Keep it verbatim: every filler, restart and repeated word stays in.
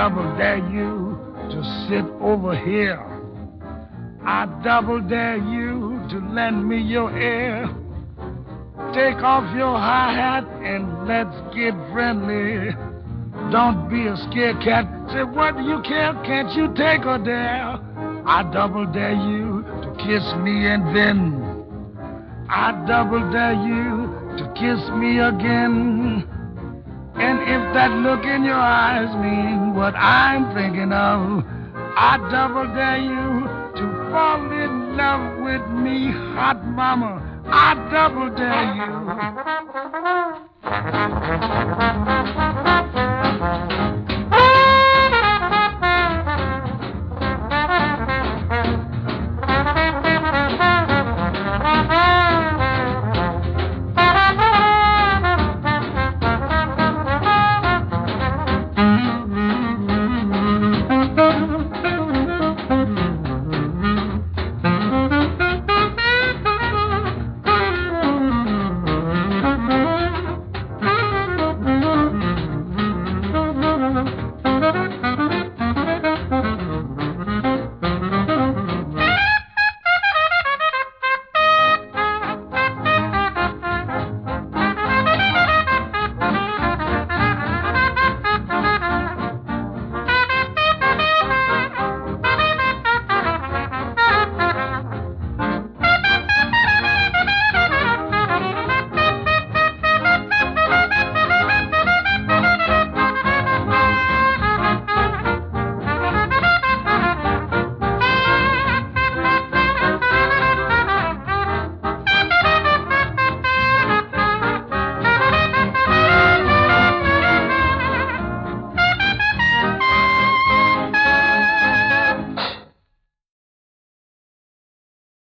double dare you to sit over here. I double dare you to lend me your ear. Take off your high hat and let's get friendly. Don't be a scared cat. Say, what do you care? Can't you take a dare? I double dare you to kiss me and then I double dare you to kiss me again. And if that look in your eyes means what I'm thinking of, I double dare you to fall in love with me, hot mama. I double dare you.